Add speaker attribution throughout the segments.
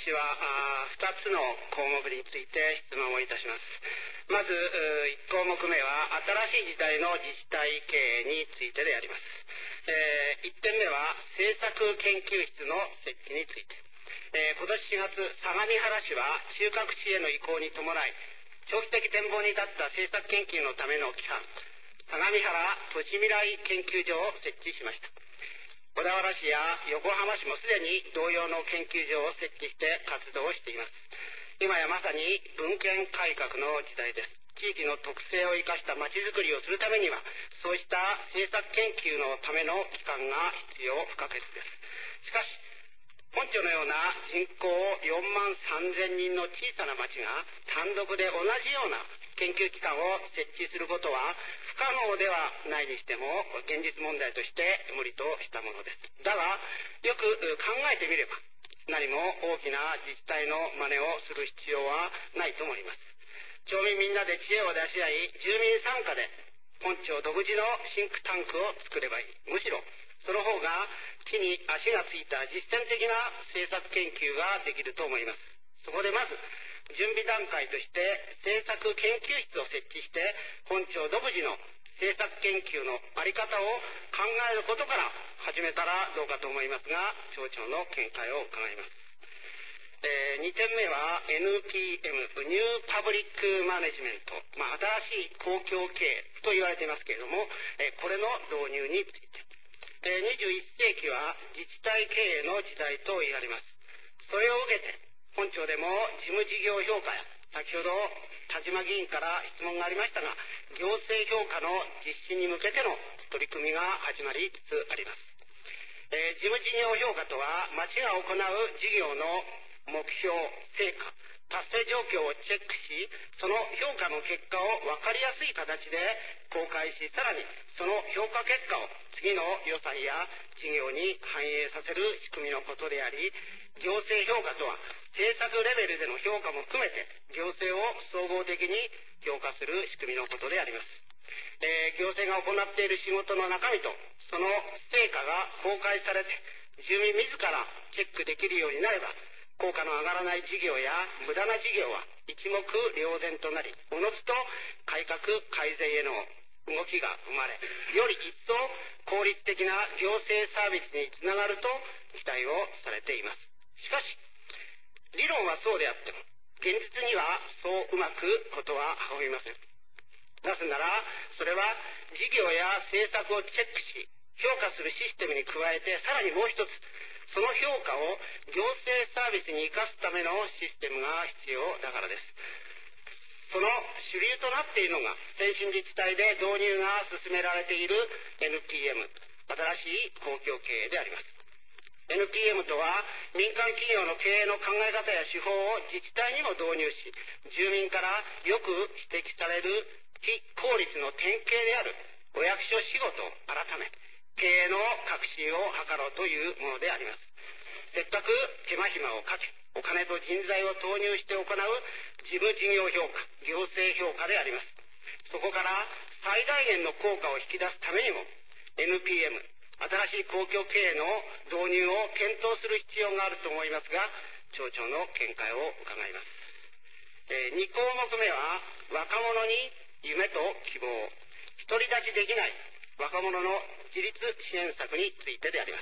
Speaker 1: 私は2つの項目について質問をいたします。まず1項目目は新しい時代の自治体経営についてであります。1点目は政策研究室の設置について。今年4月、相模原市は中核地への移行に伴い、長期的展望に立った政策研究のための機関、相模原都市未来研究所を設置しました。小田原市や横浜市もすでに同様の研究所を設置して活動をしています。今やまさに文献改革の時代です。地域の特性を生かしたまちづくりをするためには、そうした政策研究のための機関が必要不可欠です。しかし、本町のような人口4万3000人の小さな町が単独で同じような研究機関を設置することは不可能ではないにしても、現実問題として無理としたものです。だが、よく考えてみれば、何も大きな自治体の真似をする必要はないと思います。町民みんなで知恵を出し合い、住民参加で本町独自のシンクタンクを作ればいい。むしろその方が地に足がついた実践的な政策研究ができると思います。そこでまず準備段階として政策研究室を設置して、本町独自の政策研究の在り方を考えることから始めたらどうかと思いますが、町長の見解を伺います。2点目は NPM、ニューパブリックマネジメント、新しい公共経営と言われていますけれども、これの導入について。21世紀は自治体経営の時代と言われます。それを受けて、本町でも事務事業評価や、先ほど田島議員から質問がありましたが、行政評価の実施に向けての取り組みが始まりつつあります。事務事業評価とは、町が行う事業の目標、成果、達成状況をチェックし、その評価の結果を分かりやすい形で公開し、さらにその評価結果を次の予算や事業に反映させる仕組みのことであり、行政評価とは政策レベルでの評価も含めて行政を総合的に評価する仕組みのことであります。行政が行っている仕事の中身とその成果が公開されて、住民自らチェックできるようになれば、効果の上がらない事業や無駄な事業は一目瞭然となり、おのずと改革改善への動きが生まれ、より一層効率的な行政サービスにつながると期待をされています。しかし、理論はそうであっても、現実にはそううまくことは運びません。なぜなら、それは事業や政策をチェックし、評価するシステムに加えて、さらにもう一つ、その評価を行政サービスに生かすためのシステムが必要だからです。その主流となっているのが、先進自治体で導入が進められている NPM、新しい公共経営であります。NPM とは、民間企業の経営の考え方や手法を自治体にも導入し、住民からよく指摘される非効率の典型であるお役所仕事を改め、経営の革新を図ろうというものであります。せっかく手間暇をかけ、お金と人材を投入して行う事務事業評価、行政評価であります。そこから最大限の効果を引き出すためにも、NPM、新しい公共経営の導入を検討する必要があると思いますが、町長の見解を伺います。2項目目は、若者に夢と希望、独り立ちできない若者の自立支援策についてであります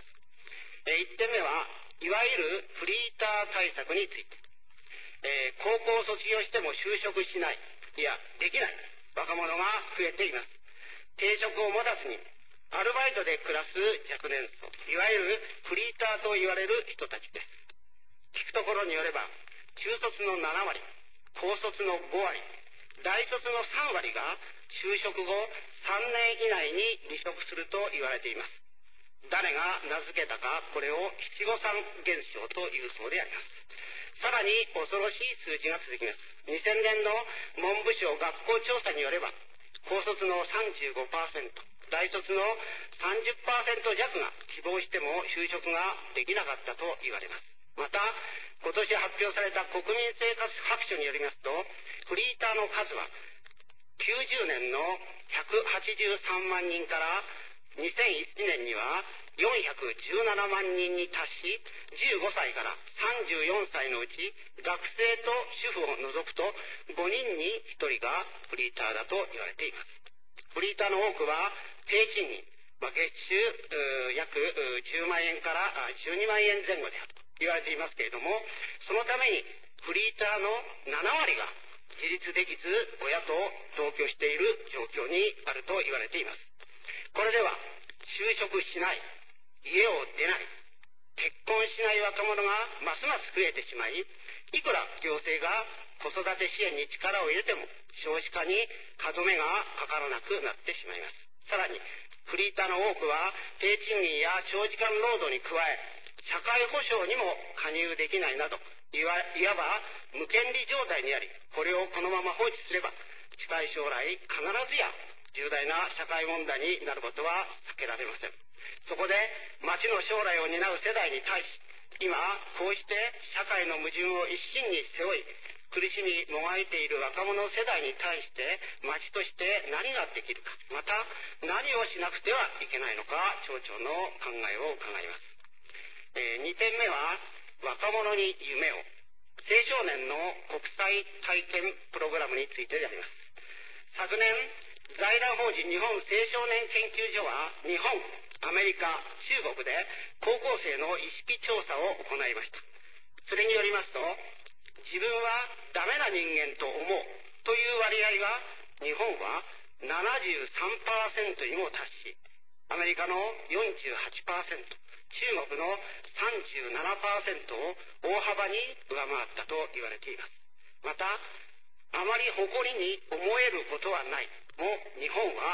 Speaker 1: 。1点目は、いわゆるフリーター対策について、高校を卒業しても就職しない、いや、できない若者が増えています。定職を持たずに、アルバイトで暮らす若年層、いわゆるフリーターと言われる人たちです。聞くところによれば、中卒の7割、高卒の5割、大卒の3割が就職後3年以内に離職すると言われています。誰が名付けたか、これを七五三現象というそうであります。さらに恐ろしい数字が続きます。2000年の文部省学校調査によれば、高卒の 35%、大卒の 30% 弱が希望しても就職ができなかったと言われます。また、今年発表された国民生活白書によりますと、フリーターの数は90年の183万人から2001年には 417万人に達し、15歳から34歳のうち学生と主婦を除くと5人に1人がフリーターだと言われています。フリーターの多くは低賃金、月収約10万円から12万円前後であると言われていますけれども、そのためにフリーターの7割が自立できず親と同居している状況にあると言われています。これでは就職しない、家を出ない、結婚しない若者がますます増えてしまい、いくら行政が子育て支援に力を入れても少子化に歯止めがかからなくなってしまいます。さらにフリーターの多くは低賃金や長時間労働に加え、社会保障にも加入できないなど、いわば無権利状態にあり、これをこのまま放置すれば近い将来必ずや重大な社会問題になることは避けられません。そこで町の将来を担う世代に対し、今こうして社会の矛盾を一身に背負い苦しみもがいている若者世代に対して町として何ができるか、また何をしなくてはいけないのか、町長の考えを伺います。2点目は若者に夢を、青少年の国際体験プログラムについてであります。昨年財団法人日本青少年研究所は日本、アメリカ、中国で高校生の意識調査を行いました。それによりますと、自分はダメな人間と思うという割合が日本は 73% にも達し、アメリカの 48%、中国の 37% を大幅に上回ったと言われています。また、あまり誇りに思えることはないも日本は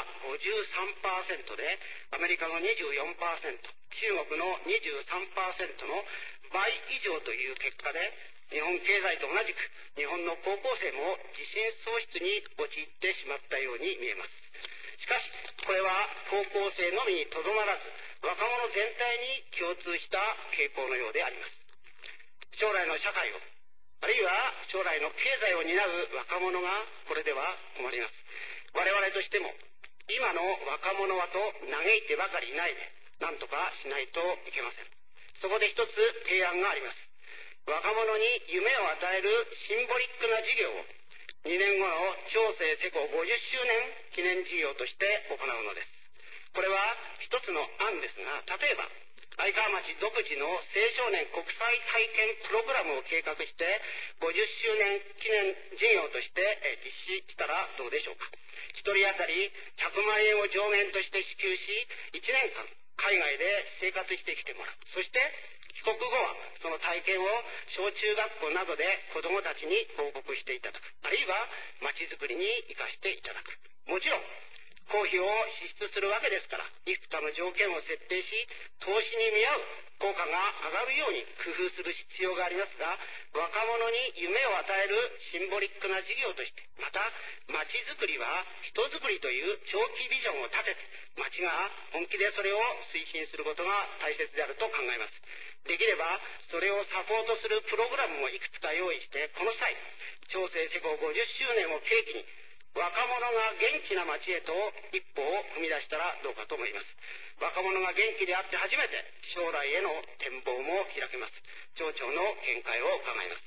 Speaker 1: 53% で、アメリカの 24%、中国の 23% の倍以上という結果で、日本経済と同じく日本の高校生も自信喪失に陥ってしまったように見えます。しかしこれは高校生のみにとどまらず、若者全体に共通した傾向のようであります。将来の社会を、あるいは将来の経済を担う若者がこれでは困ります。我々としても今の若者はと嘆いてばかりいないで、何とかしないといけません。そこで一つ提案があります。若者に夢を与えるシンボリックな事業を2年後の長生世耕50周年記念事業として行うのです。これは一つの案ですが、例えば愛川町独自の青少年国際体験プログラムを計画して50周年記念事業として実施したらどうでしょうか。1人当たり100万円を上限として支給し、1年間海外で生活してきてもらう。そして帰国後はその体験を小中学校などで子どもたちに報告していただく、あるいはまちづくりに生かしていただく。もちろん公費を支出するわけですから、いくつかの条件を設定し、投資に見合う効果が上がるように工夫する必要がありますが、若者に夢を与えるシンボリックな事業として、またまちづくりは人づくりという長期ビジョンを立てて、町が本気でそれを推進することが大切であると考えます。できればそれをサポートするプログラムもいくつか用意して、この際長生世耕50周年を契機に若者が元気な町へと一歩を踏み出したらどうかと思います。若者が元気であって初めて将来への展望も開けます。町長の見解を伺います。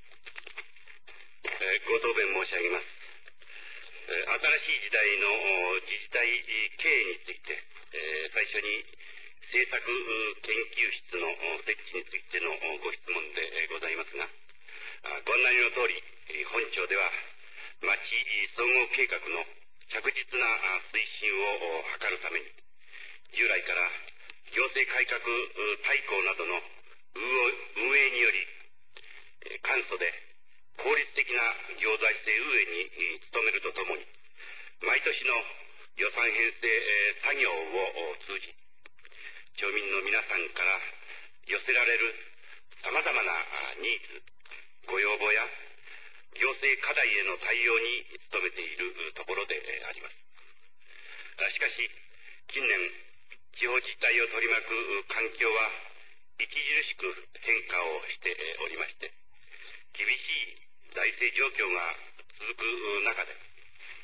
Speaker 2: ご答弁申し上げます。新しい時代の自治体経営について、最初に政策研究室の設置についてのご質問でございますが、ご案内の通り、本庁では町総合計画の着実な推進を図るために、従来から行政改革大綱などの運営により簡素で効率的な行財政運営に努めるとともに、毎年の予算編成作業を通じ、町民の皆さんから寄せられるさまざまなニーズ、ご要望や行政課題への対応に努めているところであります。しかし近年、地方自治体を取り巻く環境は著しく変化をしておりまして、厳しい財政状況が続く中で、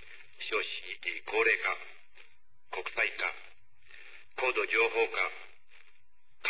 Speaker 2: 少子高齢化、国際化、高度情報化、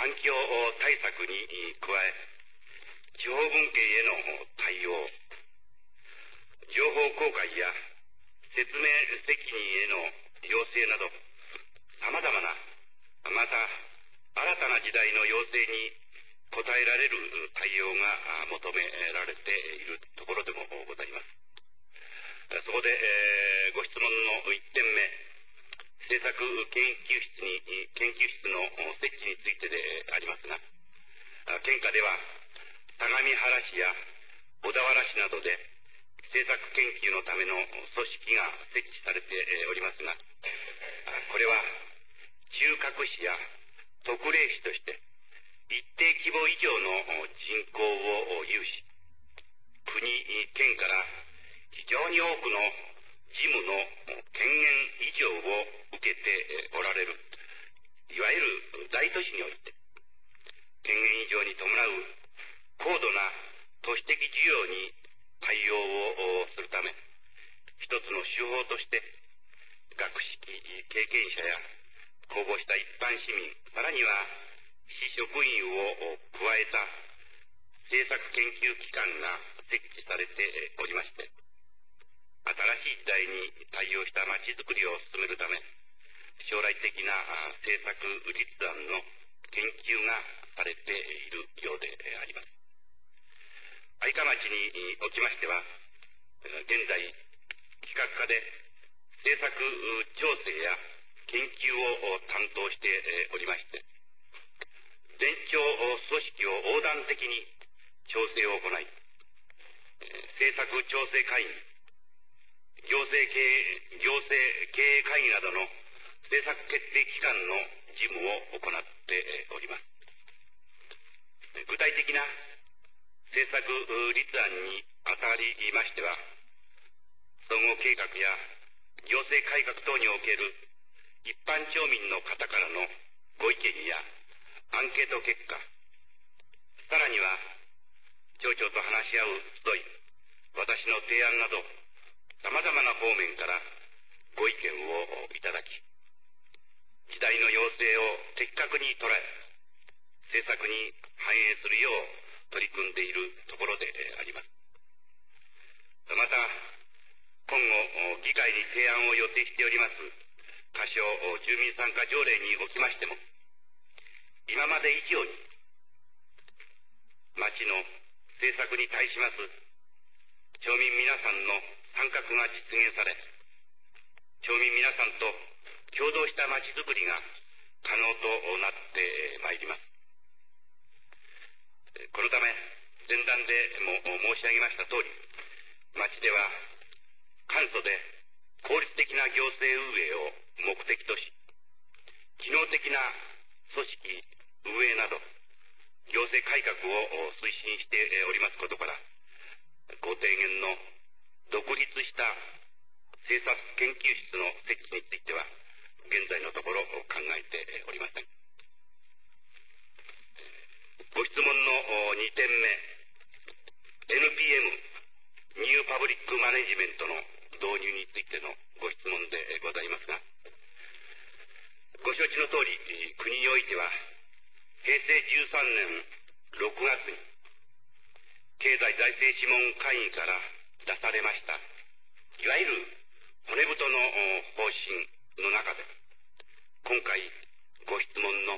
Speaker 2: 環境対策に加え、地方分権への対応、情報公開や説明責任への要請など、様々な、また新たな時代の要請に応えられる対応が求められているところでもございます。そこで、ご質問の1点目、政策研究室の設置についてでありますが、県下では相模原市や小田原市などで政策研究のための組織が設置されておりますが、これは中核市や特例市として一定規模以上の人口を有し、国、県から非常に多くの事務の権限以上を受けておられる、いわゆる大都市において、権限以上に伴う高度な都市的需要に対応をするため、一つの手法として、学識経験者や公募した一般市民、さらには市職員を加えた政策研究機関が設置されておりまして、新しい時代に対応したまちづくりを進めるため、将来的な政策立案の研究がされているようであります。愛川町におきましては、現在、企画課で政策調整や研究を担当しておりまして、全庁組織を横断的に調整を行い、政策調整会議、行政経営会議などの政策決定機関の事務を行っております。具体的な政策立案にあたりましては、総合計画や行政改革等における一般町民の方からのご意見やアンケート結果、さらには町長と話し合う集い、私の提案など、様々な方面からご意見をいただき、時代の要請を的確に捉え、政策に反映するよう取り組んでいるところであります。また、今後、議会に提案を予定しております仮称住民参加条例におきましても、今まで以上に、町の政策に対します町民皆さんの参画が実現され、町民皆さんと共同したまちづくりが可能となってまいります。このため、前段でも申し上げましたとおり、町では簡素で効率的な行政運営を目的とし、機能的な組織運営など、行政改革を推進しておりますことから、ご提言の独立した政策研究室の設置については、現在のところ考えておりません。ご質問の2点目、NPM、ニューパブリックマネジメントの導入についてのご質問でございますが、ご承知の通り、国においては、平成13年6月に、経済財政諮問会議から出されました、いわゆる骨太の方針の中で、今回ご質問の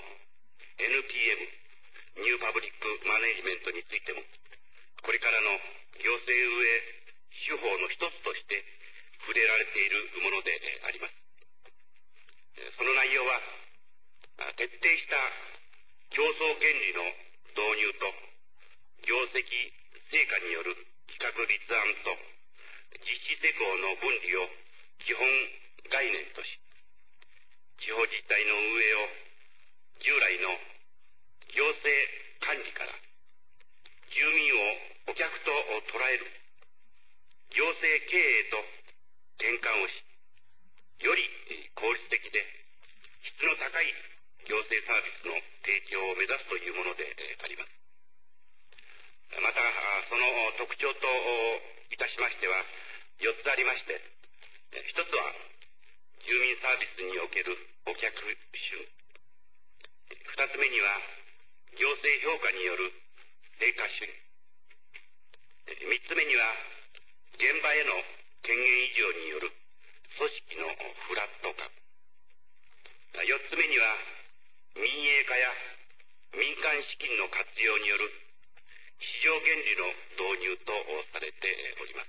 Speaker 2: NPM、ニューパブリックマネジメントについても、これからの行政運営手法の一つとして触れられているものであります。その内容は、徹底した競争原理の導入と、業績成果による企画立案と実施施行の分離を基本概念とし、地方自治体の運営を従来の行政管理から住民をお客と捉える行政経営と転換をし、より効率的で質の高い行政サービスの提供を目指すというものであります。また、その特徴といたしましては、4つありまして、1つは、住民サービスにおけるお客衆。2つ目には、 行政評価による成果主義。3つ目には、現場への権限移譲による組織のフラット化。4つ目には、民営化や民間資金の活用による市場原理の導入とされております。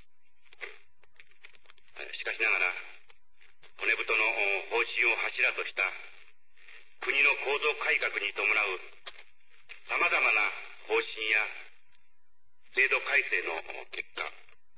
Speaker 2: しかしながら、骨太の方針を柱とした国の構造改革に伴うさまざまな方針や制度改正の結果、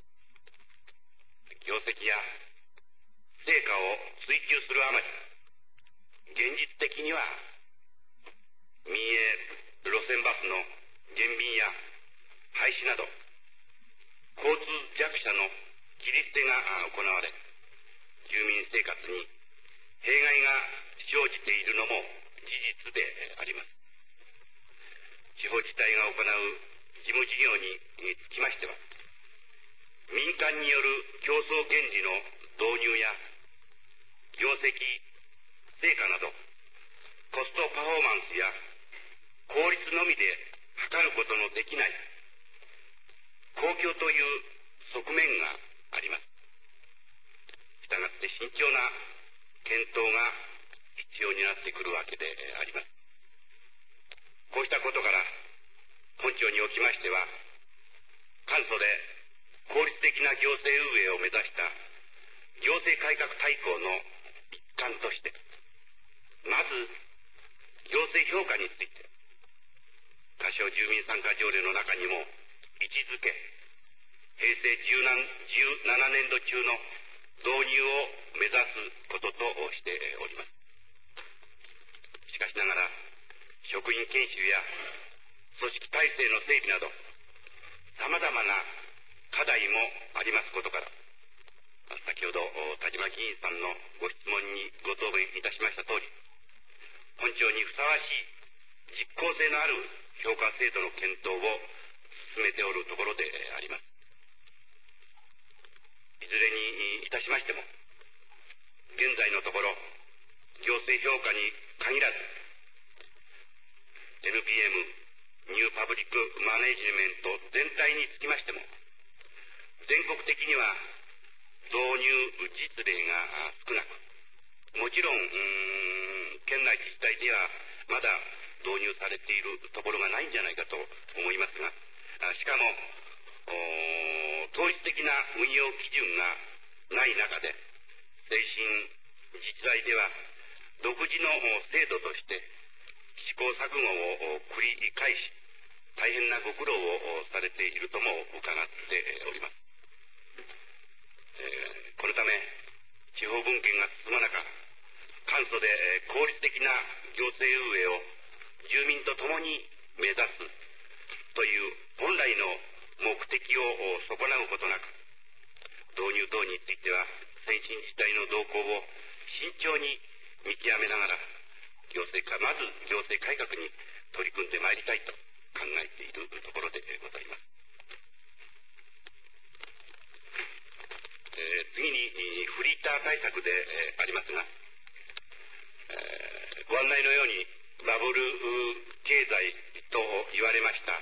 Speaker 2: 業績や成果を追求するあまり、現実的には民営路線バスの減便や廃止など、交通弱者の切り捨てが行われ、住民生活に弊害が生じているのも事実であります。地方自治体が行う事務事業につきましては、民間による競争原理の導入や業績、成果など、コストパフォーマンスや効率のみで測ることのできない公共という側面があります。したがって慎重な検討が必要になってくるわけであります。こうしたことから、本庁におきましては、簡素で効率的な行政運営を目指した行政改革大綱の一環として、まず行政評価について、仮称住民参加条例の中にも位置づけ、平成17年度中の導入を目指すこととしております。しかしながら、職員研修や組織体制の整備など、さまざまな課題もありますことから、先ほど田島議員さんのご質問にご答弁いたしましたとおり、本庁にふさわしい実効性のある評価制度の検討を進めておるところであります。いずれにいたしましても、現在のところ、行政評価に限らず、NPM、ニューパブリックマネジメント全体につきましても、全国的には導入実例が少なく、もちろん、県内自治体ではまだ導入されているところがないんじゃないかと思いますが、しかも、統一的な運用基準がない中で、先進自治体では独自の制度として試行錯誤を繰り返し、大変なご苦労をされているとも伺っております。このため、地方分権が進む中、簡素で効率的な行政運営を住民と共に目指すという本来の目的を損なうことなく、導入等については先進自治体の動向を慎重に見極めながら、まず行政改革に取り組んでまいりたいと考えているところでございます。次にフリーター対策でありますが、ご案内のようにバブル経済と言われました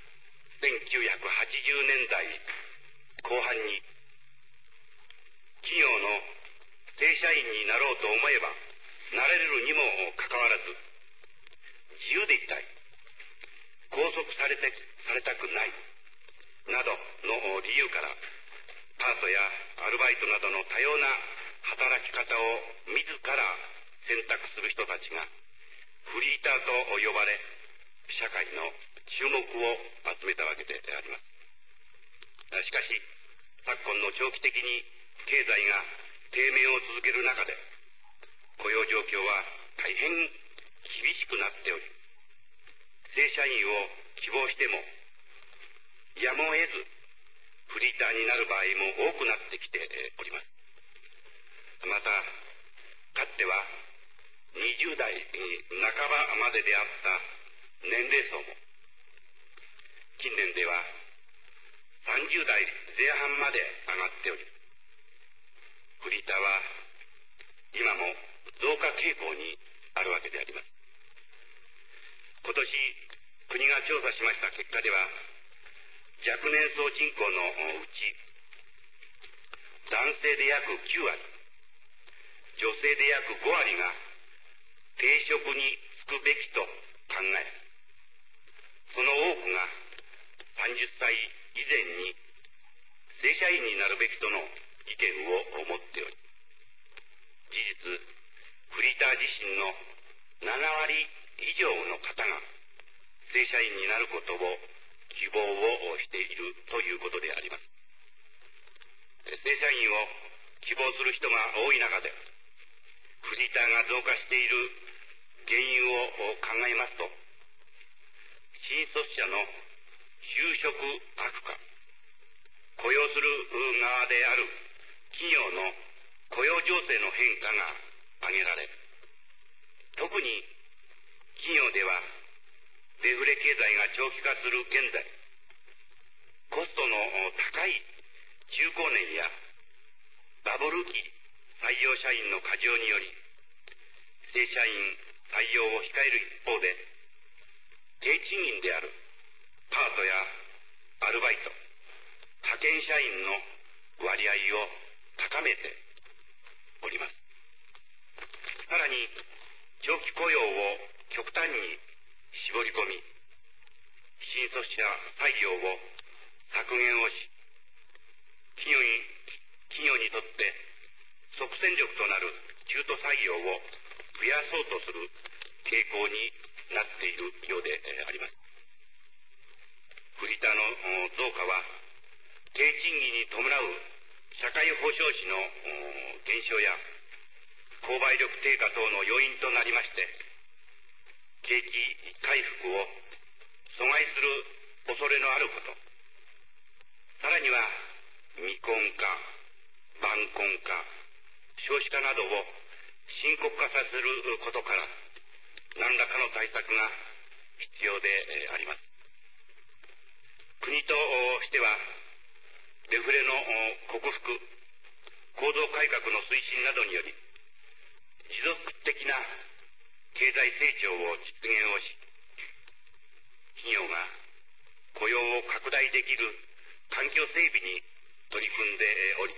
Speaker 2: 1980年代後半に、企業の正社員になろうと思えばなれるにもかかわらず、自由でいたい、拘束されたくないなどの理由から、パートやアルバイトなどの多様な働き方を自ら選択する人たちがフリーターと呼ばれ、社会の注目を集めたわけであります。しかし、昨今の長期的に経済が低迷を続ける中で、雇用状況は大変厳しくなっており、正社員を希望してもやむを得ずフリーターになる場合も多くなってきております。また、かつては20代半ばまでであった年齢層も、近年では30代前半まで上がっており、フリーターは今も増加傾向にあるわけであります。今年国が調査しました結果では、若年層人口のうち、男性で約9割、女性で約5割が定職に就くべきと考え、その多くが30歳以前に正社員になるべきとの意見を持っており、事実、フリーター自身の7割以上の方が正社員になることを希望をしているということであります。正社員を希望する人が多い中で、フリーターが増加している原因を考えますと、新卒者の就職悪化、雇用する側である企業の雇用情勢の変化が挙げられ、特に企業ではデフレ経済が長期化する現在、コストの高い中高年やバブル期採用社員の過剰により、正社員採用を控える一方で、低賃金であるパートやアルバイト、派遣社員の割合を高めております。さらに、長期雇用を極端に絞り込み、新卒者採用を削減をし、企業にとって即戦力となる中途採用を増やそうとする傾向になっているようであります。フリーターの増加は、低賃金に伴う社会保障費の減少や購買力低下等の要因となりまして、景気回復を阻害する恐れのあること、さらには未婚化、晩婚化、少子化などを深刻化させることから、何らかの対策が必要であります。国としては、デフレの克服、構造改革の推進などにより、持続的な経済成長を実現をし、企業が雇用を拡大できる環境整備に取り組んでおり、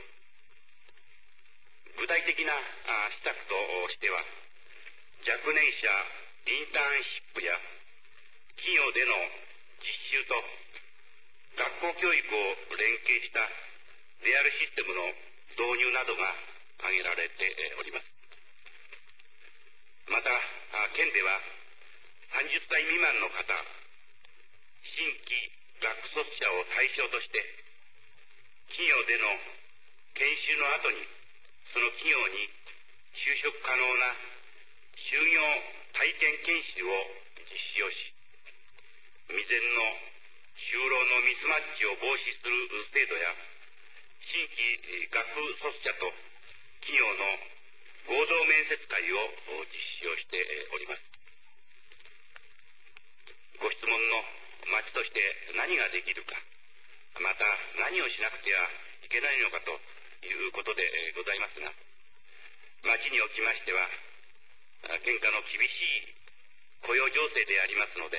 Speaker 2: 具体的な施策としては、若年者インターンシップや企業での実習と学校教育を連携したリアルシステムの導入などが挙げられております。また、県では30歳未満の方、新規学卒者を対象として、企業での研修の後に、その企業に就職可能な就業体験研修を実施をし、未然の就労のミスマッチを防止する制度や、新規学卒者と企業の合同面接会を実施をしております。ご質問の町として何ができるか、また何をしなくてはいけないのかということでございますが、町におきましては、県下の厳しい雇用情勢でありますので、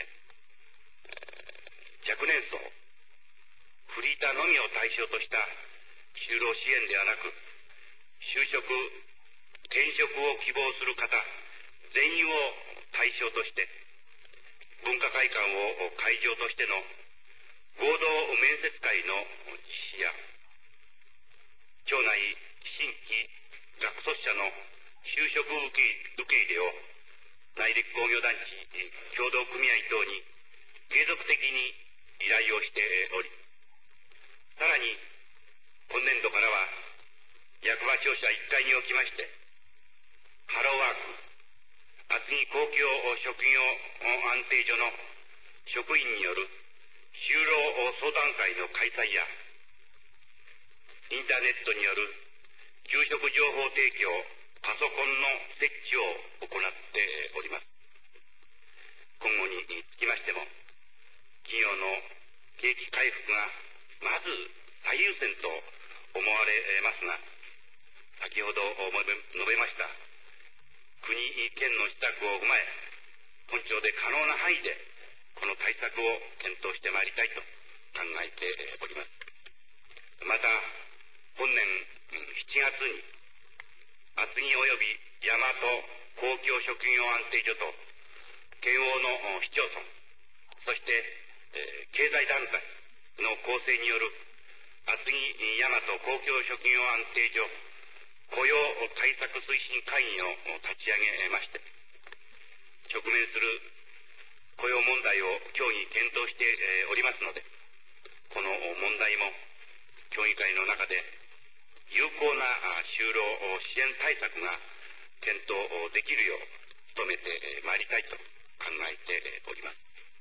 Speaker 2: 若年層、フリーターのみを対象とした就労支援ではなく、就職、転職を希望する方全員を対象として、文化会館を会場としての合同面接会の実施や、町内新規学卒者の就職受け入れを内陸工業団地協同組合等に継続的に依頼をしており、さらに今年度からは役場庁舎1階におきまして、ハローワーク厚木公共職業安定所の職員による就労相談会の開催や、インターネットによる求職情報提供パソコンの設置を行っております。今後につきましても、企業の景気回復がまず最優先と思われますが、先ほど述べました国・県の施策を踏まえ、本庁で可能な範囲でこの対策を検討してまいりたいと考えております。また、本年7月に、厚木及び大和公共職業安定所と県央の市町村、そして、経済団体の構成による厚木大和公共職業安定所雇用対策推進会議を立ち上げまして、直面する雇用問題を協議検討しておりますので、この問題も協議会の中で有効な就労支援対策が検討できるよう努めてまいりたいと考えております。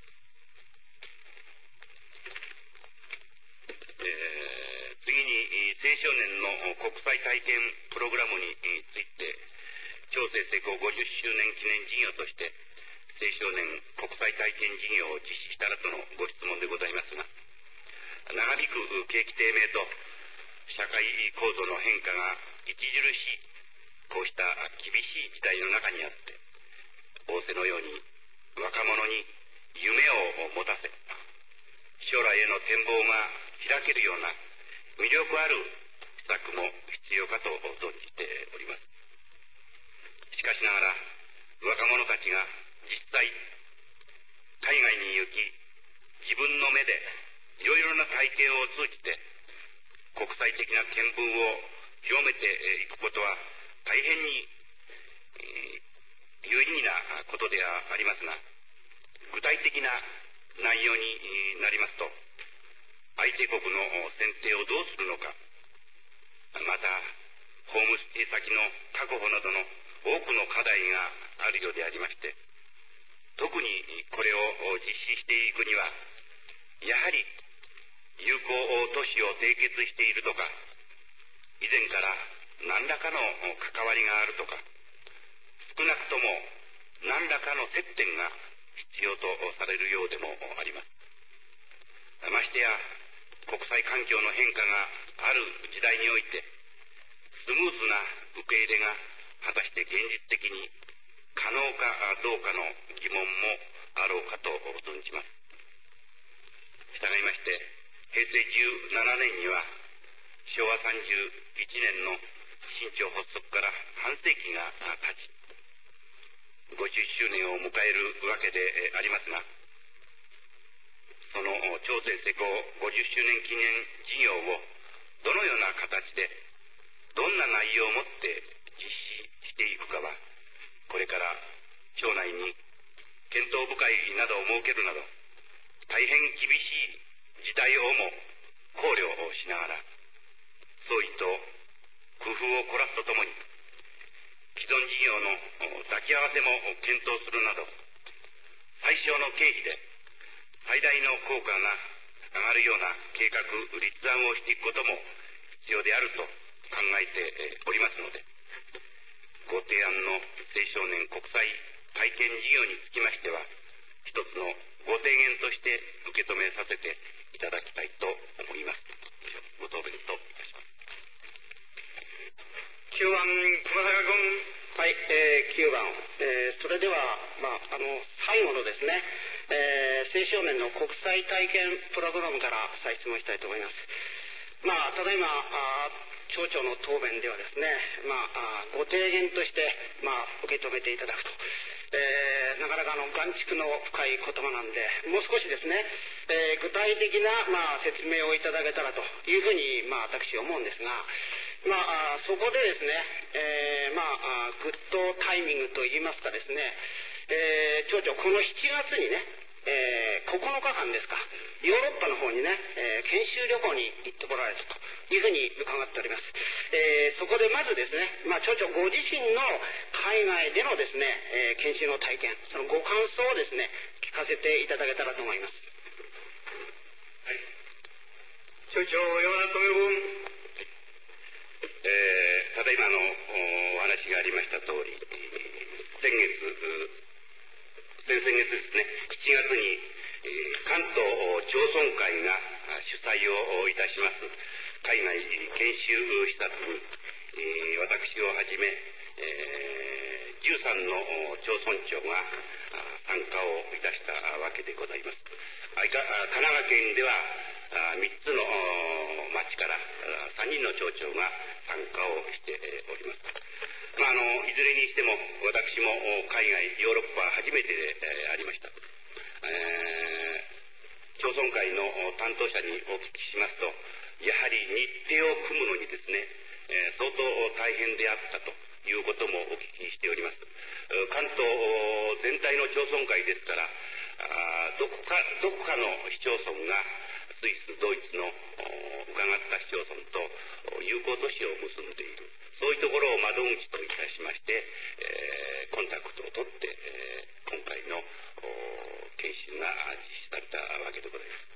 Speaker 2: 次に青少年の国際体験プログラムについて、長生成功50周年記念事業として青少年国際体験事業を実施したらとのご質問でございますが、長引く景気低迷と社会構造の変化が著しいこうした厳しい時代の中にあって、仰せのように若者に夢を持たせ、将来への展望が開けるような魅力ある施策も必要かと存じております。しかしながら、若者たちが実際海外に行き、自分の目でいろいろな体験を通じて国際的な見聞を広めていくことは大変に有意義なことではありますが、具体的な内容になりますと、相手国の選定をどうするのか、またホームステイ先の確保などの多くの課題があるようでありまして、特にこれを実施していくには、やはり友好都市を締結しているとか、以前から何らかの関わりがあるとか、少なくとも何らかの接点が必要とされるようでもあります。ましてや国際環境の変化がある時代において、スムーズな受け入れが果たして現実的に可能かどうかの疑問もあろうかと存じます。したがいまして、平成17年には昭和31年の新朝発足から半世紀が経ち、50周年を迎えるわけでありますが、その長生施行50周年記念事業をどのような形で、どんな内容をもって実施していくかは、これから庁内に検討部会などを設けるなど、大変厳しい時代をも考慮をしながら、総意と工夫を凝らすとともに、既存事業の抱き合わせも検討するなど、最小の経費で最大の効果が上がるような計画立案をしていくことも必要であると考えておりますので、ご提案の青少年国際体験事業につきましては、一つのご提言として受け止めさせていただきたいと思います。ご答弁といたします。
Speaker 1: 9番、熊坂君。はい、9番。それでは、最後のですね、青少年の国際体験プログラムから再質問したいと思います。ただいま、町長の答弁ではですね、ご提言として、受け止めていただくと。なかなか眼蓄の深い言葉なんで、もう少しですね、具体的な、説明をいただけたらというふうに、私思うんですが、そこでですね、グッドタイミングといいますかですね、町長、この7月にね、9日間ですか、ヨーロッパの方にね、研修旅行に行ってこられたというふうに伺っております。そこでまずですね、町長ご自身の海外でのですね、研修の体験、そのご感想をですね、聞かせていただけたらと思います。
Speaker 3: はい。町長、山田富君。
Speaker 2: ただいまお話がありました通り、先々月ですね、7月に、関東町村会が主催をいたします海外研修視察に、私をはじめ、13の町村長が参加をいたしたわけでございます。神奈川県では3つの町から3人の町長が参加をしております。いずれにしても私も海外ヨーロッパ初めてでありました。町村会の担当者にお聞きしますと、やはり日程を組むのにですね、相当大変であったということもお聞きしております。関東全体の町村会ですから、どこかの市町村がスイス、ドイツの伺った市町村と友好都市を結んでいる、そういうところを窓口といたしまして、コンタクトを取って、今回の研修が実施されたわけでございます。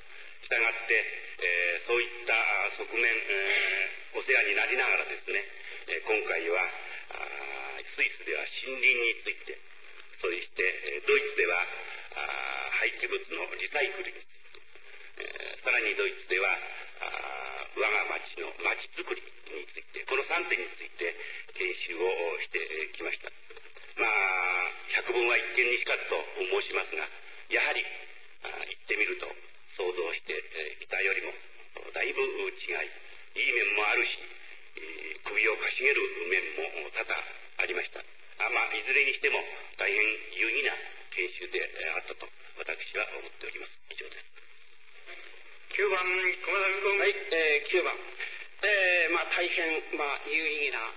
Speaker 2: したがって、そういった側面、お世話になりながらですね、今回はスイスでは森林について、そしてドイツでは廃棄物のリサイクルについて、さらにドイツでは我が町の町づくりについて、この3点について研修をしてきました。百聞は一見にしかずと申しますが、やはり行ってみると想像してきたよりもだいぶ違い、いい面もあるし、首をかしげる面も多々ありました。いずれにしても大変有意義な研修であったと私は思っております。以上です。
Speaker 3: 9番、駒田君。
Speaker 1: はい、9番。大変、有意義な、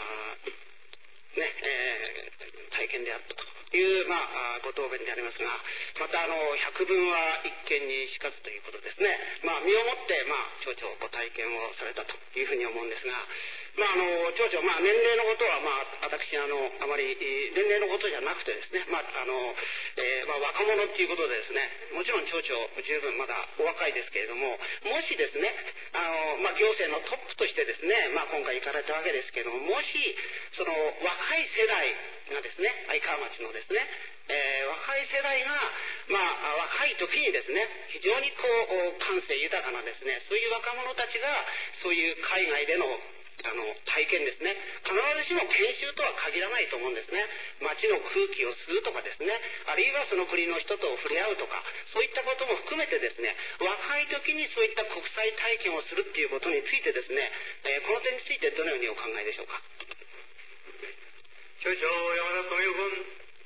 Speaker 1: 体験であったという、ご答弁でありますが、また、百聞は一見にしかずということですね。身をもって、町長ご体験をされたというふうに思うんですが、町長、年齢のことは、私、あまり、年齢のことじゃなくてですね、若者っていうことでですね、もちろん町長、十分まだお若いですけれども、もしですね、行政のトップとしてですね、今回行かれたわけですけれども、もし、その若い世代がですね、愛川町のですね、若い世代が、若い時にですね、非常に感性豊かなですね、そういう若者たちが、そういう海外での体験ですね、必ずしも研修とは限らないと思うんですね。街の空気を吸うとかですね、あるいはその国の人と触れ合うとか、そういったことも含めてですね、若い時にそういった国際体験をするっていうことについてですね、この点についてどのようにお考えでしょうか。
Speaker 3: 町長、山田富夫君。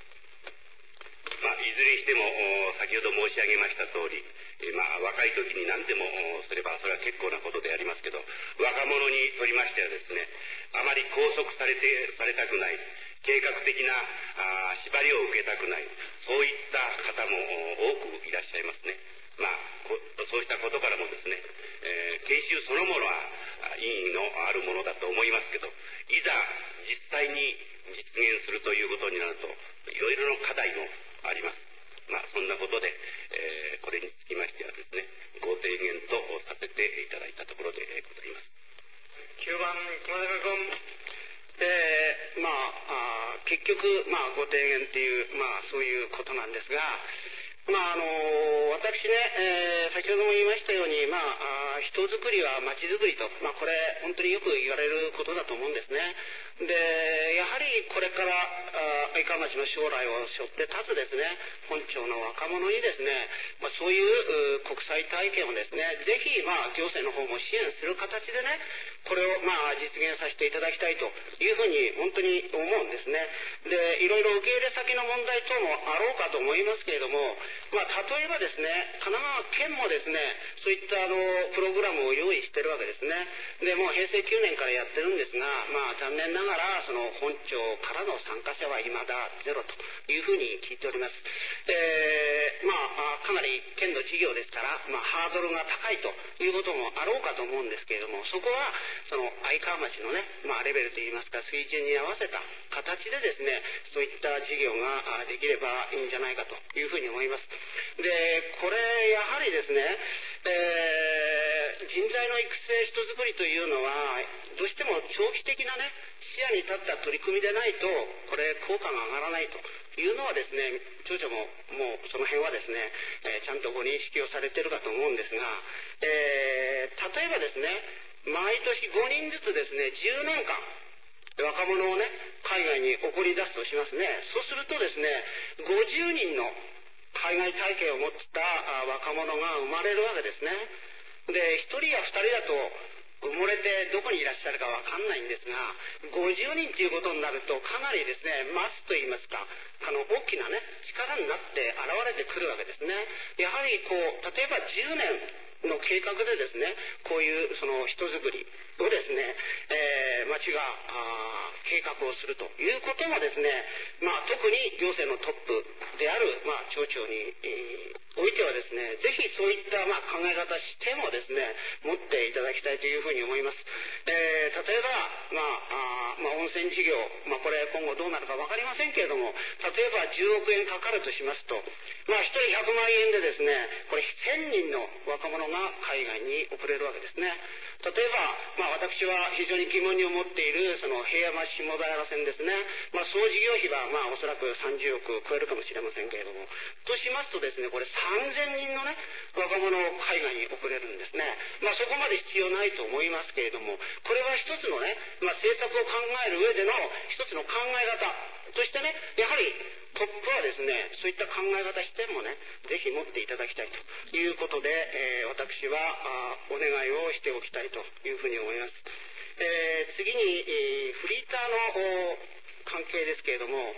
Speaker 2: いずれにしても先ほど申し上げました通り、若い時に何でもすればそれは結構なことでありますけど、若者にとりましてはですね、あまり拘束されたくない、計画的な縛りを受けたくない、そういった方も多くいらっしゃいますね。そうしたことからもですね、研修そのものは意義のあるものだと思いますけど、いざ実際に実現するということになると、いろいろな課題もあります。そんなことで、これにつきましてはですね、ご提言とさせていただいたところでございます。
Speaker 3: 9番、熊坂君。
Speaker 1: 結局、ご提言っていう、そういうことなんですが、私ね、先ほども言いましたように、人づくりは街づくりと、これ、本当によく言われることだと思うんですね。で、やはりこれから愛川町の将来を背負って立つですね、本町の若者にですね、そういう国際体験をですね、ぜひ行政の方も支援する形でね、これを実現させていただきたいというふうに本当に思うんですね。で、いろいろ受け入れ先の問題等もあろうかと思いますけれども、例えばですね、神奈川県もですね、そういったプログラムを用意してるわけですね。で、もう平成9年からやってるんですが、残念ながらその本町からの参加者は未だゼロというふうに聞いております。かなり県の事業ですから、ハードルが高いということもあろうかと思うんですけれども、そこはその愛川町のね、レベルといいますか水準に合わせた形でですね、そういった事業ができればいいんじゃないかというふうに思います。で、これやはりですね、人材の育成人づくりというのはどうしても長期的なね、視野に立った取り組みでないとこれ効果が上がらないというのはですね、町長ももうその辺はですね、ちゃんとご認識をされているかと思うんですが、例えばですね、毎年5人ずつですね、10年間若者をね、海外に送り出すとしますね。そうするとですね、50人の海外体系を持った若者が生まれるわけですね。で、1人や2人だと埋もれてどこにいらっしゃるかわかんないんですが、50人ということになるとかなりですね、マスといいますか、大きなね、力になって現れてくるわけですね。やはり例えば10年の計画でですね、こういうその人づくりをですね、町が計画をするということもですね、特に行政のトップである、町長に、おいてはですね、ぜひそういった、考え方してもですね、持っていただきたいというふうに思います。例えば、温泉事業、これ今後どうなるか分かりませんけれども、例えば10億円かかるとしますと、1人100万円でですね、これ1000人の若者が海外に送れるわけですね。例えば、私は非常に疑問に思っているその平山下平線ですね、総事業費はおそらく30億超えるかもしれませんけれども、としますとですね、これ3000人のね、若者を海外に送れるんですね。そこまで必要ないと思いますけれども、これは一つのね、政策を考える上での一つの考え方としてね、やはりトップはですね、そういった考え方してもね、ぜひ持っていただきたいということで、私はお願いをしておきたいというふうに思います。次に、フリーターの関係ですけれども、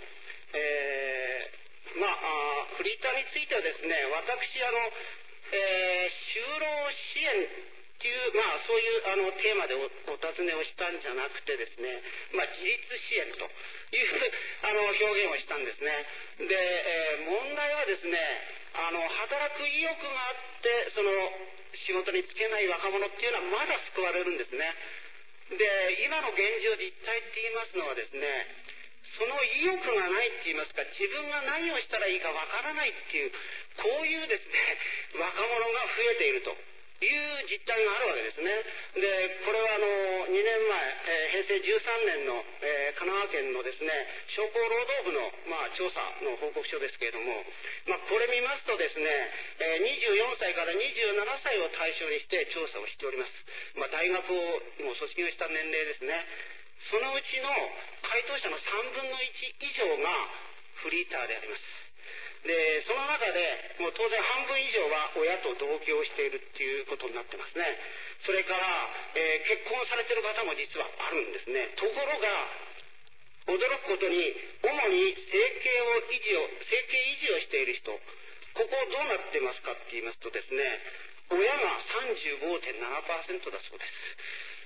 Speaker 1: フリーターについてはですね、私就労支援っていう、そういうテーマでお尋ねをしたんじゃなくてですね、自立支援という表現をしたんですね。で、問題はですね、働く意欲があってその仕事に就けない若者っていうのはまだ救われるんですね。で、今の現状実態って言いますのはですね、その意欲がないって言いますか、自分が何をしたらいいかわからないっていう、こういうですね、若者が増えているという実態があるわけですね。で、これは2年前、平成13年の、神奈川県のですね、商工労働部の、調査の報告書ですけれども、これ見ますとですね、24歳から27歳を対象にして調査をしております。大学をもう卒業した年齢ですね。そのうちの回答者の3分の1以上がフリーターであります。で、その中でもう当然半分以上は親と同居をしているっていうことになってますね。それから、結婚されている方も実はあるんですね。ところが驚くことに、主に生計維持をしている人、ここどうなってますかって言いますとですね、親が 35.7% だそうです。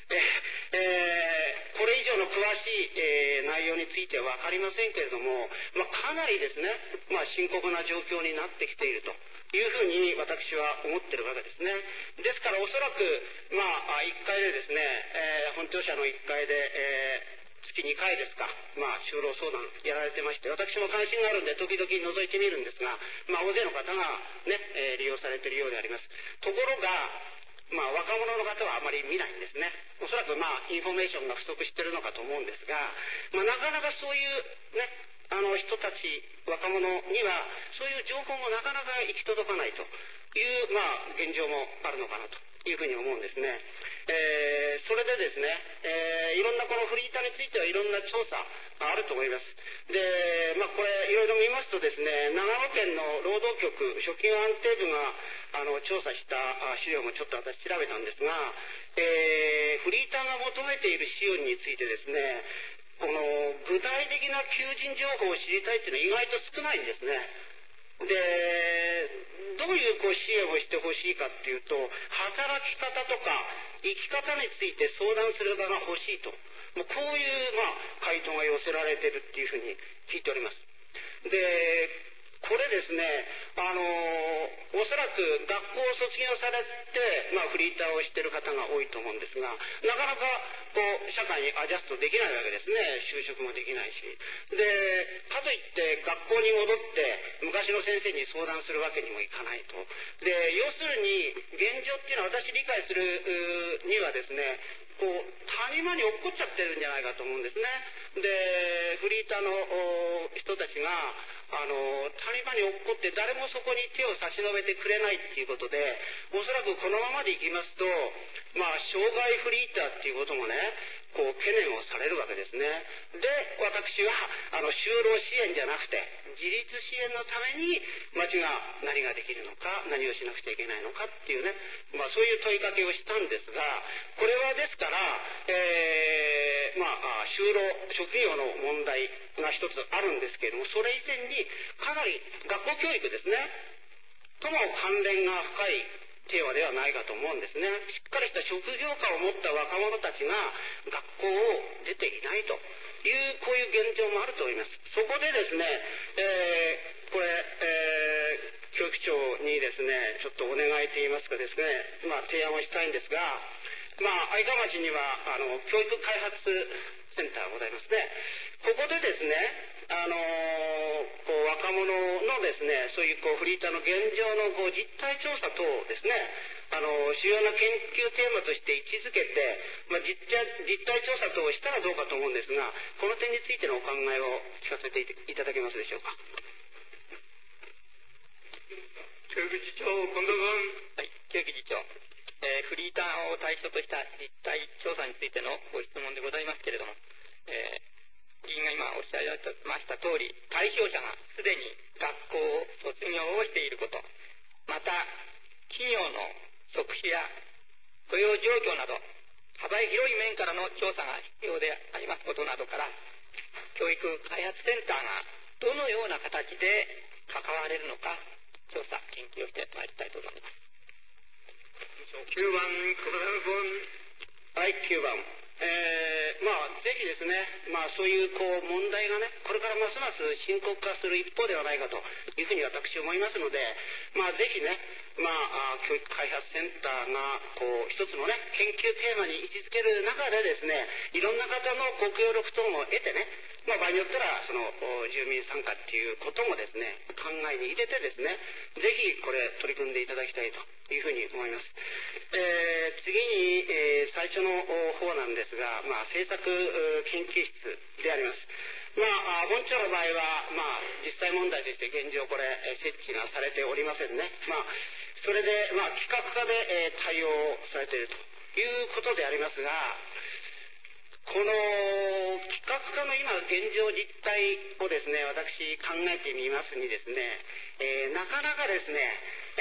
Speaker 1: これ以上の詳しい、内容については分かりませんけれども、かなりですね、深刻な状況になってきているというふうに私は思ってるわけですね。ですからおそらく、1階でですね、本庁舎の1階で、月2回ですか、就労相談やられてまして、私も関心があるんで時々覗いてみるんですが、大勢の方がね、利用されているようであります。ところが若者の方はあまり見ないんですね。おそらくインフォメーションが不足しているのかと思うんですが、なかなかそういうね、人たち、若者にはそういう情報もなかなか行き届かないという現状もあるのかなというふうに思うんですね。それでですね、いろんなこのフリーターについてはいろんな調査があると思います。で、これいろいろ見ますとですね、長野県の労働局職業安定部が調査した資料もちょっと私調べたんですが、フリーターが求めている資料についてですね、この具体的な求人情報を知りたいっていうのは意外と少ないんですね。で、どういう支援をしてほしいかっていうと、働き方とか生き方について相談する場が欲しいと、こういう回答が寄せられているっていうふうに聞いております。で、これですね、おそらく学校を卒業されて、フリーターをしている方が多いと思うんですが、なかなか社会にアジャストできないわけですね。就職もできないし。で、かといって学校に戻って昔の先生に相談するわけにもいかないと。で、要するに現状っていうのは私理解するにはですね、谷間に落っこっちゃってるんじゃないかと思うんですね。で、フリーターの人たちが谷間に落っこって誰もそこに手を差し伸べてくれないっていうことで、おそらくこのままでいきますと、障害フリーターっていうこともね、 懸念をされるわけですね。で、私は就労支援じゃなくて自立支援のために町が何ができるのか、何をしなくちゃいけないのかっていうね、そういう問いかけをしたんですが、これはですから、就労職業の問題が一つあるんですけれども、それ以前にかなり学校教育ですねとも関連が深いテーマではないかと思うんですね。しっかりした職業観を持った若者たちが学校を出ていないというこういう現状もあると思います。そこでですね、これ、教育長にですねちょっとお願いといいますかですね、提案をしたいんですが、愛川町には教育開発センターがございますね。ここでですね、若者のですね、そういうフリーターの現状の実態調査等をですね、主要な研究テーマとして位置づけて、実態調査等をしたらどうかと思うんですが、この点についてのお考えを聞かせていただけますでしょうか。
Speaker 3: 教育次長、近藤君。
Speaker 4: はい、教育次長。フリーターを対象とした実態調査についてのご質問でございますけれども、委員が今おっしゃいました通り、対象者がすでに学校を卒業をしていること、また企業の職種や雇用状況など幅広い面からの調査が必要でありますことなどから、教育開発センターがどのような形で関われるのか、調査研究をしてまいりたいと思います。
Speaker 3: 9番、小田君。
Speaker 1: はい、9番。ぜひですね、そういう問題がね、これからますます深刻化する一方ではないかというふうに私思いますので、ぜひね、教育開発センターが一つのね、研究テーマに位置づける中でですね、いろんな方のご協力等も得てね、場合によったらその住民参加っていうこともですね、考えに入れてですね、ぜひこれ取り組んでいただきたいというふうに思います。次に、最初の方なんですが、政策研究室であります。本庁の場合は、実際問題として現状これ設置がされておりませんね。それで、企画課で、対応されているということでありますが、この企画課の今現状実態をですね、私考えてみますにですね、なかなかですね、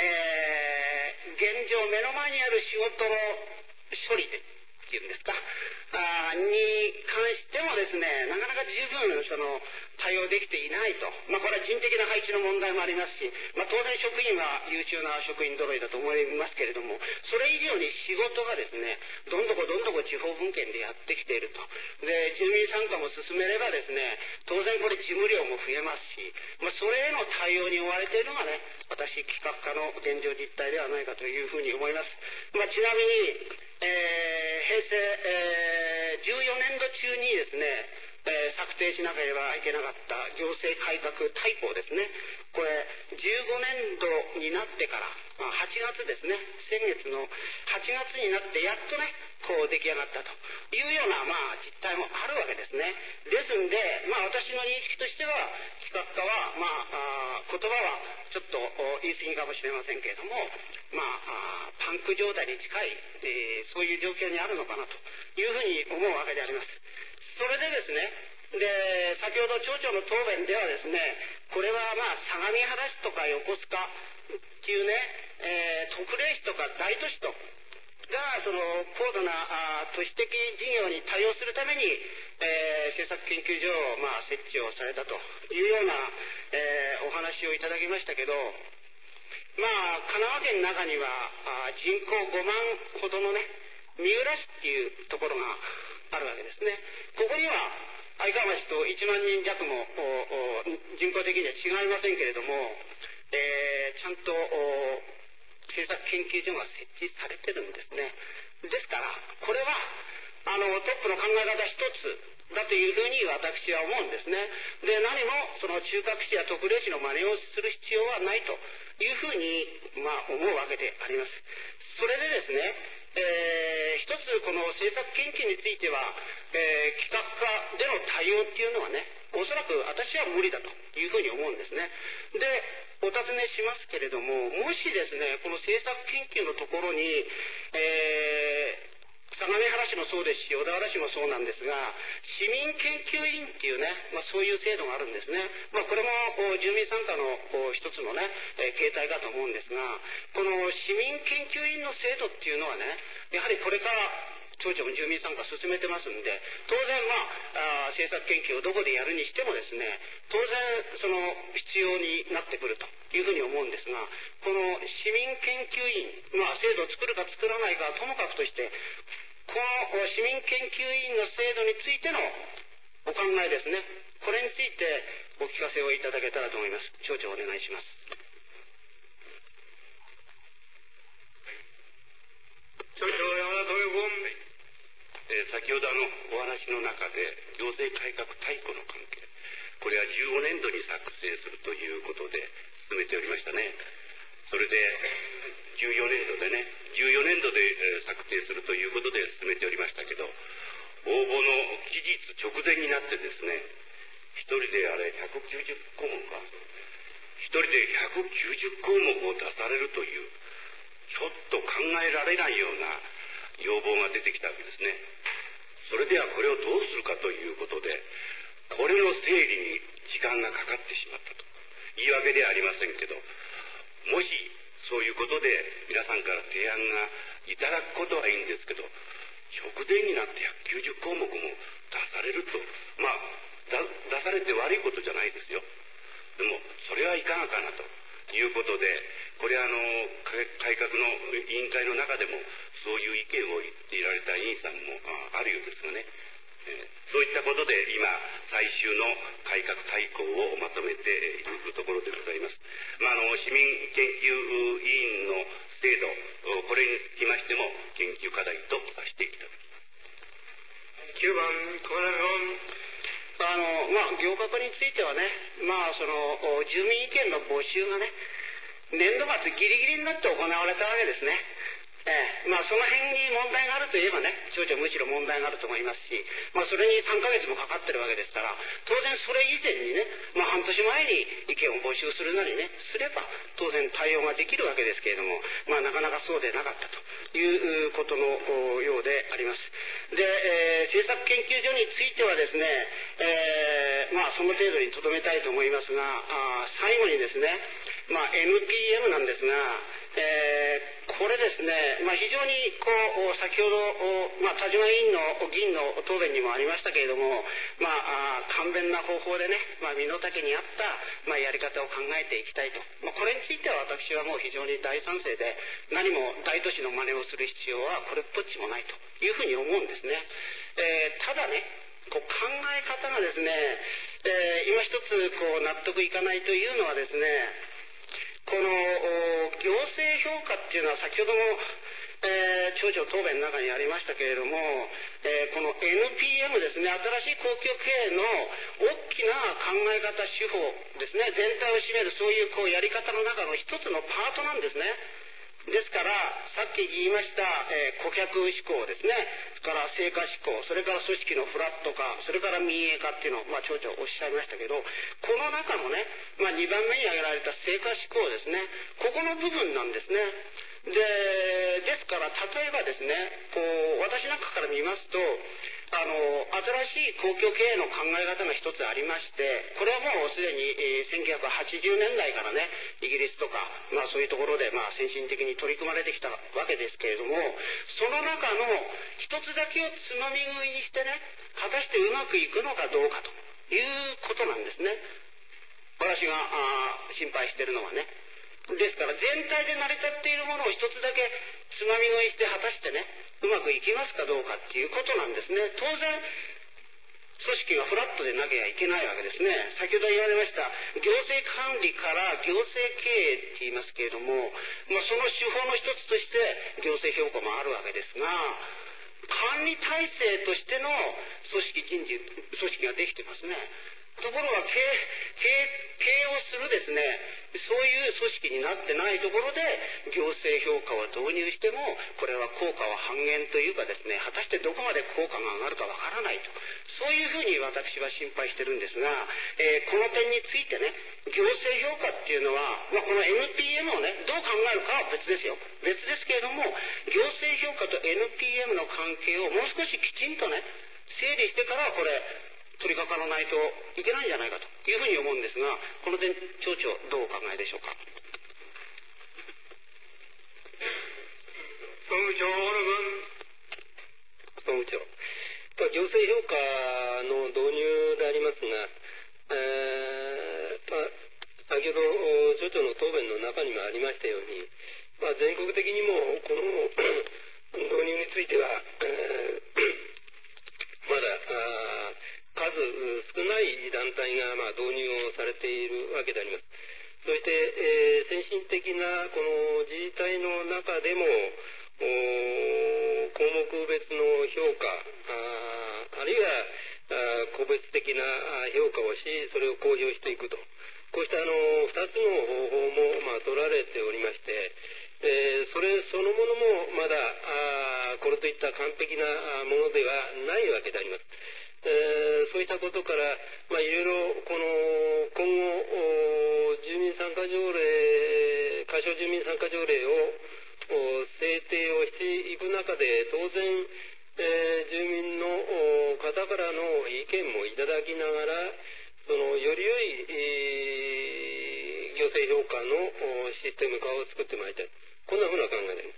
Speaker 1: 現状目の前にある仕事の処理っていうんですか、に関してもですね、なかなか十分対応できていないと。これは人的な配置の問題もありますし、当然職員は優秀な職員揃いだと思いますけれども、それ以上に仕事がですね、どんどこ地方分権でやってきていると。で、住民参加も進めればですね、当然これ事務量も増えますし、それへの対応に追われているのがね、私企画課の現状実態ではないかというふうに思います。ちなみに、平成、14年度中にですね、策定しなければいけなかった行政改革大綱ですね。これ15年度になってから、8月ですね、先月の8月になってやっとね、出来上がったというような実態もあるわけですね。ですんで、私の認識としては、企画課は言葉はちょっと言い過ぎかもしれませんけれども、パンク状態に近い、そういう状況にあるのかなというふうに思うわけであります。それでですね、先ほど町長の答弁ではですね、これは相模原市とか横須賀っていうね、特例市とか大都市とが高度な都市的事業に対応するために、政策研究所を設置をされたというような、お話をいただきましたけど、神奈川県の中には人口5万ほどのね、三浦市っていうところがあるわけですね。ここには愛川町と1万人弱も人口的には違いませんけれども、ちゃんと政策研究所が設置されてるんですね。ですからこれはトップの考え方一つだというふうに私は思うんですね。で、何もその中核市や特例市の真似をする必要はないというふうに思うわけであります。それでですね、一つこの政策研究については、企画課での対応っていうのはね、おそらく私は無理だというふうに思うんですね。で、お尋ねしますけれども、もしですね、この政策研究のところに、 相模原市もそうですし、小田原市もそうなんですが、市民研究員っていうね、そういう制度があるんですね。これも住民参加の一つのね、形態かと思うんですが、この市民研究員の制度っていうのはね、やはりこれから町長も住民参加進めてますんで、当然政策研究をどこでやるにしてもですね、当然その必要になってくるというふうに思うんですが、この市民研究員、制度を作るか作らないかはともかくとして、この市民研究員の制度についてのお考えですね、これについてお聞かせをいただけたらと思います。町長お願いします。
Speaker 3: 町長、山田富君。
Speaker 2: 先ほどお話の中で行政改革大綱の関係、これは15年度に作成するということで進めておりましたね。それで14年度で策定するということで進めておりましたけど、応募の期日直前になってですね、一人で190項目か、一人で190項目を出されるという、ちょっと考えられないような要望が出てきたわけですね。それではこれをどうするかということで、これの整理に時間がかかってしまったと。言い訳ではありませんけど、もしそういうことで皆さんから提案がいただくことはいいんですけど、直前になって190項目も出されると、出されて悪いことじゃないですよ。でもそれはいかがかなということで、これは改革の委員会の中でもそういう意見を言っていられた委員さんもあるようですがね、そういったことで今最終の改革大綱をまとめているところでございます。市民研究委員の制度、これにつきましても研究課題とさせていただきます。
Speaker 3: 9番小村
Speaker 1: 行革についてはね、住民意見の募集がね、年度末ギリギリになって行われたわけですね。その辺に問題があるといえばね、町長むしろ問題があると思いますし、それに3ヶ月もかかってるわけですから、当然それ以前にね、半年前に意見を募集するなりね、すれば当然対応ができるわけですけれども、なかなかそうでなかったということのようであります。で、政策研究所についてはですね、その程度にとどめたいと思いますが、最後にですね、NPM なんですが、これですね、非常に先ほど、田島議員の答弁にもありましたけれども、簡便な方法でね、身の丈に合った、やり方を考えていきたいと。これについては私はもう非常に大賛成で、何も大都市の真似をする必要はこれっぽっちもないというふうに思うんですね。ただね、考え方がですね、今一つ納得いかないというのはですね、この行政評価っていうのは先ほども、町長答弁の中にありましたけれども、この NPM ですね、新しい公共経営の大きな考え方手法ですね、全体を占めるそういうやり方の中の一つのパートなんですね。ですからさっき言いました、顧客志向ですね、それから成果志向、それから組織のフラット化、それから民営化っていうのを、町長おっしゃいましたけど、この中のね、2番目に挙げられた成果志向ですね、ここの部分なんですね。ですから例えばですね、私なんかから見ますと、新しい公共経営の考え方が一つありまして、これはもうすでに、1980年代からね、イギリスとか、そういうところで先進的に取り組まれてきたわけですけれども、その中の一つだけをつまみ食いにしてね、果たしてうまくいくのかどうかということなんですね。私が心配しているのはね。ですから全体で成り立っているものを一つだけつまみ食いして果たしてね、うまくいきますかどうかっていうことなんですね。当然組織がフラットでなきゃいけないわけですね。先ほど言われました行政管理から行政経営って言いますけれども、その手法の一つとして行政評価もあるわけですが、管理体制としての組織ができてますね。 ところが経営をするですね、そういう組織になってないところで行政評価を導入しても、これは効果は半減というかですね、果たしてどこまで効果が上がるかわからないと、そういうふうに私は心配してるんですが、この点についてね、行政評価っていうのは、この NPM をね、どう考えるかは別ですよ。別ですけれども、行政評価と NPM の関係をもう少しきちんとね、整理してからこれ、取り掛からないといけないんじゃないかというふうに思うんですが、この点、町長、どうお考えでしょうか。
Speaker 3: 総務長、小野君。
Speaker 5: 総務長。行政評価の導入でありますが、先ほど町長の答弁の中にもありましたように、全国的にもこの導入については、まだ数少ない団体が導入をされているわけであります。そして、先進的なこの自治体の中でも項目別の評価あるいは個別的な評価をし、それを公表していくと、こうした2つの方法も取られておりまして、それそのものもまだこれといった完璧なものではないわけであります。そういったことから、いろいろ今後住民参加条例、仮称住民参加条例を制定をしていく中で、当然、住民の方からの意見もいただきながら、より良い、行政評価のシステム化を作ってまいりたい、こんなふうな考えであります。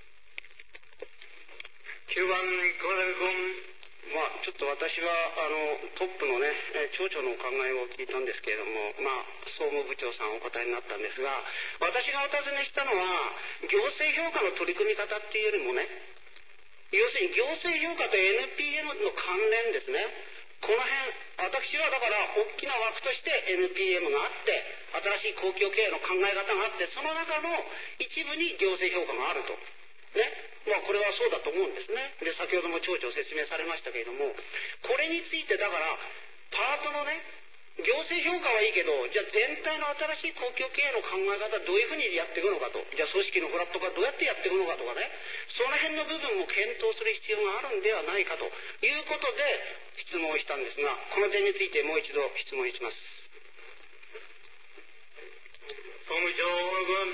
Speaker 3: 9番、熊谷君。
Speaker 1: ちょっと私はトップのね、町長のお考えを聞いたんですけれども、総務部長さんお答えになったんですが、私がお尋ねしたのは、行政評価の取り組み方っていうよりもね、要するに行政評価と NPM の関連ですね。この辺、私はだから大きな枠として NPM があって、新しい公共経営の考え方があって、その中の一部に行政評価があると。ね。これはそうだと思うんですね。で、先ほども町長説明されましたけれども、これについてだから、パートのね、行政評価はいいけど、じゃあ全体の新しい公共経営の考え方どういうふうにやっていくのかと、じゃあ組織のフラット化どうやってやっていくのかとかね、その辺の部分も検討する必要があるんではないかということで質問をしたんですが、この点についてもう一度質問します。
Speaker 3: 総務長、小野君。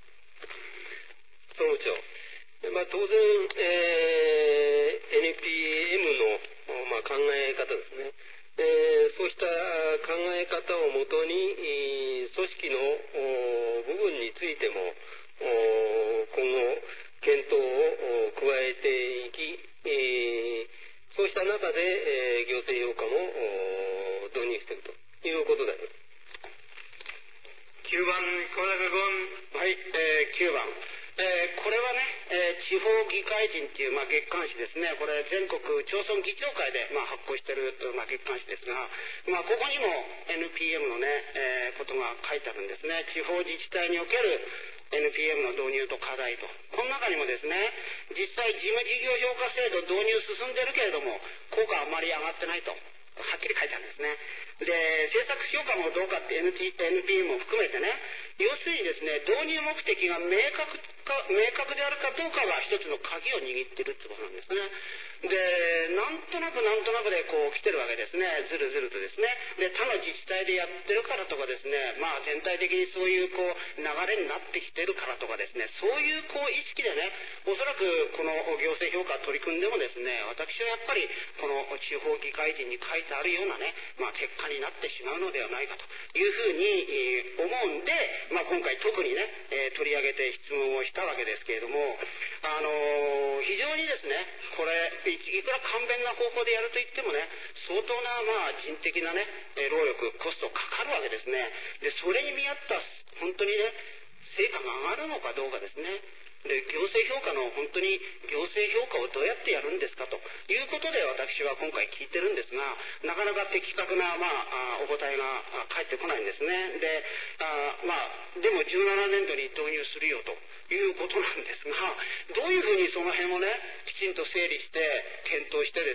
Speaker 5: 総務長。当然、NPM の、考え方ですね。そうした考え方をもとに、組織の部分についても今後検討を加えていき、そうした中で、行政評価も導入していくということであります。
Speaker 3: 9番、小高君。
Speaker 1: はい、9番。これはね、地方議会人っていう、月刊誌ですね。これ全国町村議長会で、発行している、月刊誌ですが、ここにも NPM のね、ことが書いてあるんですね。地方自治体における NPM の導入と課題と。この中にもですね、実際事務事業評価制度導入進んでるけれども、効果あまり上がってないと。はっきり書いてあるんですね。で、政策評価もどうかって NPM も含めてね、要するにですね、導入目的が明確であるかどうかが一つの鍵を握っているってことなんですね。で、なんとなくでこう来てるわけですね。ずるずるとですね。で、他の自治体でやってるからとかですね、全体的にそういう流れになってきてるからとかですね、そういう意識でね、おそらくこの行政評価取り組んでもですね、私はやっぱりこの地方議会人に書いてあるようなね、結果になってしまうのではないかというふうに思うんで、今回特にね、取り上げて質問をしたわけですけれども、非常にですね、これいくら簡便な方法でやるといってもね、相当な人的なね、労力コストかかるわけですね。で、それに見合った本当にね、成果が上がるのかどうかですね。で、行政評価の本当に行政評価をどうやってやるんですかということで私は今回聞いてるんですが、なかなか的確なお答えが返ってこないんですね。で、でも17年度に導入するよということなんですが、どういうふうにその辺をね、きちんと整理して検討してですね、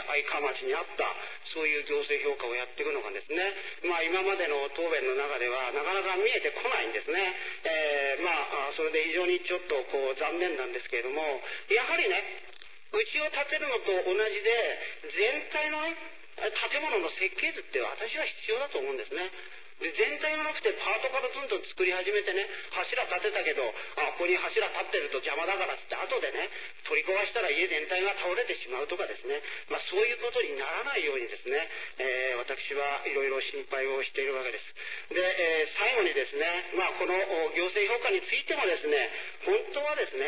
Speaker 1: 愛川町にあったそういう行政評価をやっていくのがですね、今までの答弁の中ではなかなか見えてこないんですね。それで非常にちょっと残念なんですけれども、やはりね、家を建てるのと同じで全体の建物の設計図って私は必要だと思うんですね。で全体がなくてパートからどんどん作り始めてね、柱立てたけど、ここに柱立ってると邪魔だからって後でね、取り壊したら家全体が倒れてしまうとかですね、そういうことにならないようにですね、私はいろいろ心配をしているわけです。で、最後にですね、この行政評価についてもですね、本当はですね、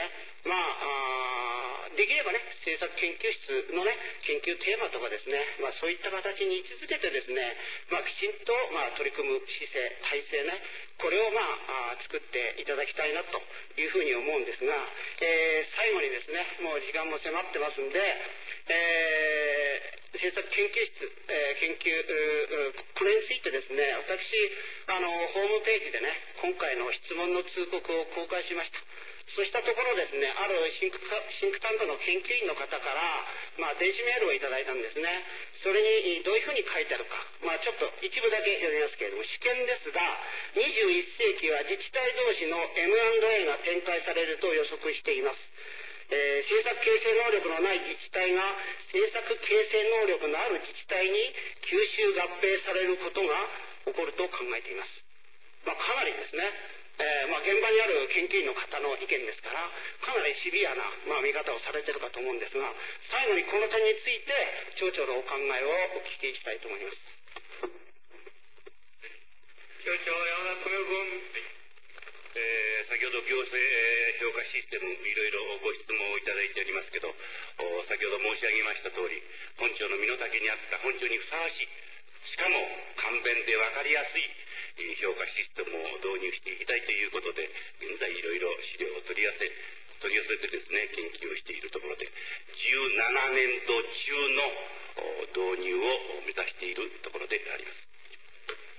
Speaker 1: できればね、政策研究室のね、研究テーマとかですね、そういった形に位置づけてですね、きちんと取り組む姿勢、体制ね、これを作っていただきたいなというふうに思うんですが、最後にですね、もう時間も迫ってますんで、政策研究室、研究、これについてですね、私、ホームページでね、今回の質問の通告を公開しました。そうしたところですね、あるシンクタンクの研究員の方から、電子メールをいただいたんですね。それにどういうふうに書いてあるか、ちょっと一部だけ読みますけれども、試験ですが、21世紀は自治体同士の M&A が展開されると予測しています。政策形成能力のない自治体が政策形成能力のある自治体に吸収合併されることが起こると考えています。かなりですね、現場にある研究員の方の意見ですから、かなりシビアな、見方をされているかと思うんですが、最後にこの点について町長のお考えをお聞きしたいと思います。
Speaker 3: 町長、山田豊君。
Speaker 2: 先ほど行政評価システム、いろいろご質問をいただいておりますけど、先ほど申し上げました通り、本庁の身の丈に合った本庁にふさわしい、しかも簡便で分かりやすい評価システムを導入していきたいということで、現在いろいろ資料を取り寄せてですね、研究をしてい